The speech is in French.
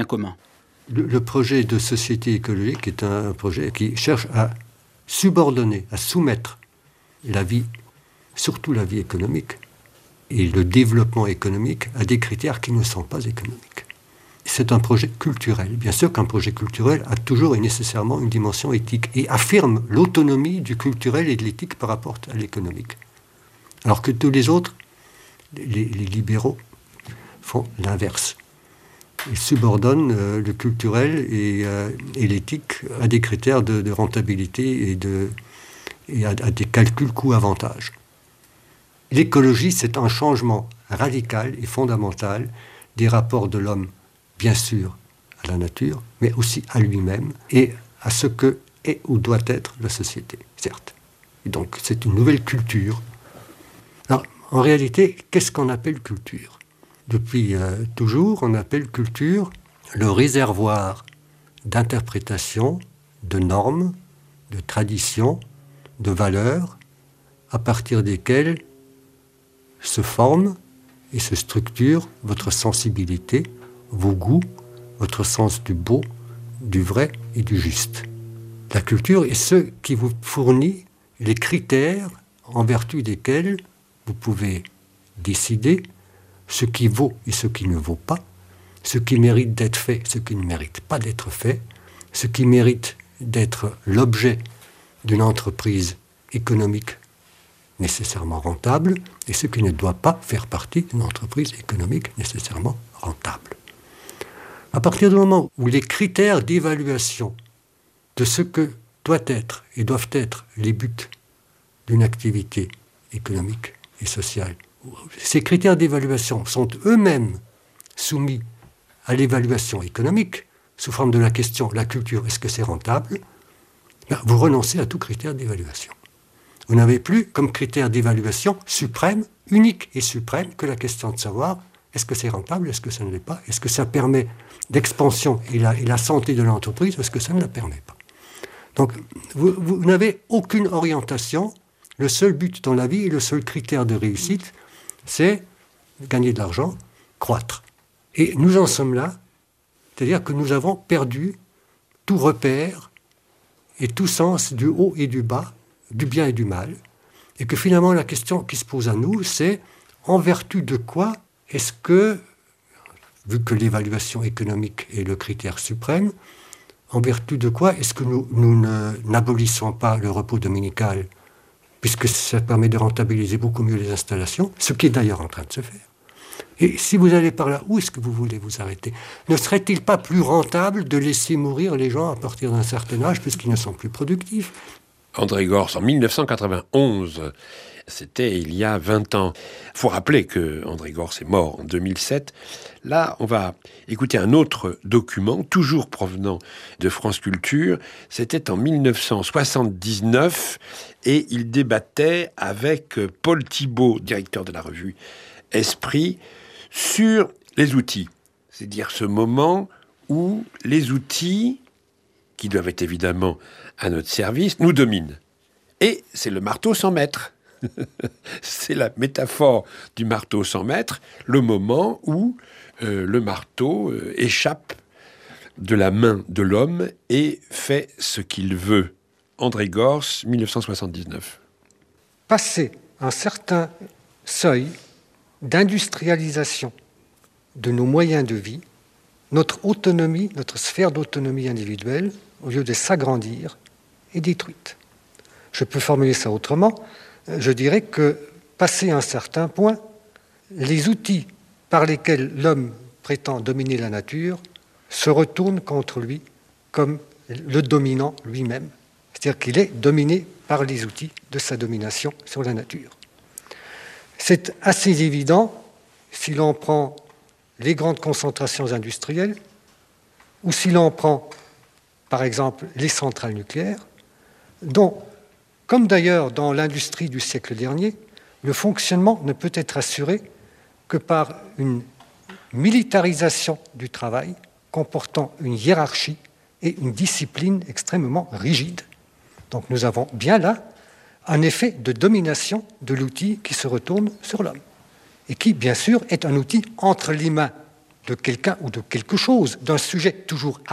commun. Le projet de société écologique est un projet qui cherche à subordonner, à soumettre la vie, surtout la vie économique, et le développement économique à des critères qui ne sont pas économiques. C'est un projet culturel. Bien sûr qu'un projet culturel a toujours et nécessairement une dimension éthique et affirme l'autonomie du culturel et de l'éthique par rapport à l'économique. Alors que tous les autres, les libéraux, font l'inverse. Ils subordonnent le culturel et l'éthique à des critères de rentabilité et à des calculs coût-avantage. L'écologie, c'est un changement radical et fondamental des rapports de l'homme, bien sûr, à la nature, mais aussi à lui-même et à ce que est ou doit être la société, certes. Et donc, c'est une nouvelle culture. Alors, en réalité, qu'est-ce qu'on appelle culture ? Depuis toujours, on appelle culture le réservoir d'interprétation, de normes, de traditions, de valeurs, à partir desquelles se forme et se structure votre sensibilité, vos goûts, votre sens du beau, du vrai et du juste. La culture est ce qui vous fournit les critères en vertu desquels vous pouvez décider ce qui vaut et ce qui ne vaut pas, ce qui mérite d'être fait, ce qui ne mérite pas d'être fait, ce qui mérite d'être l'objet d'une entreprise économique nécessairement rentable et ce qui ne doit pas faire partie d'une entreprise économique nécessairement rentable. À partir du moment où les critères d'évaluation de ce que doit être et doivent être les buts d'une activité économique et sociale, ces critères d'évaluation sont eux-mêmes soumis à l'évaluation économique sous forme de la question « la culture, est-ce que c'est rentable ?» vous renoncez à tout critère d'évaluation. Vous n'avez plus comme critère d'évaluation suprême, unique et suprême, que la question de savoir est-ce que c'est rentable, est-ce que ça ne l'est pas, est-ce que ça permet l'expansion et la santé de l'entreprise, est-ce que ça ne la permet pas. Donc, vous n'avez aucune orientation. Le seul but dans la vie et le seul critère de réussite, c'est gagner de l'argent, croître. Et nous en sommes là, c'est-à-dire que nous avons perdu tout repère et tout sens du haut et du bas, du bien et du mal, et que finalement la question qui se pose à nous, c'est en vertu de quoi est-ce que, vu que l'évaluation économique est le critère suprême, en vertu de quoi est-ce que nous n'abolissons pas le repos dominical, puisque ça permet de rentabiliser beaucoup mieux les installations, ce qui est d'ailleurs en train de se faire. Et si vous allez par là, où est-ce que vous voulez vous arrêter ? Ne serait-il pas plus rentable de laisser mourir les gens à partir d'un certain âge, puisqu'ils ne sont plus productifs ? André Gorz, en 1991, c'était il y a 20 ans. Il faut rappeler que André Gorz est mort en 2007. Là, on va écouter un autre document, toujours provenant de France Culture. C'était en 1979 et il débattait avec Paul Thibault, directeur de la revue Esprit, sur les outils. C'est-à-dire ce moment où les outils, qui doivent être évidemment à notre service, nous dominent. Et c'est le marteau sans maître. C'est la métaphore du marteau sans maître, le moment où le marteau échappe de la main de l'homme et fait ce qu'il veut. André Gorz, 1979. Passer un certain seuil d'industrialisation de nos moyens de vie, notre autonomie, notre sphère d'autonomie individuelle, au lieu de s'agrandir, est détruite. Je peux formuler ça autrement. Je dirais que, passé un certain point, les outils par lesquels l'homme prétend dominer la nature se retournent contre lui comme le dominant lui-même. C'est-à-dire qu'il est dominé par les outils de sa domination sur la nature. C'est assez évident si l'on prend les grandes concentrations industrielles ou si l'on prend, par exemple, les centrales nucléaires, dont, comme d'ailleurs dans l'industrie du siècle dernier, le fonctionnement ne peut être assuré que par une militarisation du travail comportant une hiérarchie et une discipline extrêmement rigide. Donc nous avons bien là un effet de domination de l'outil qui se retourne sur l'homme et qui, bien sûr, est un outil entre les mains de quelqu'un ou de quelque chose, d'un sujet toujours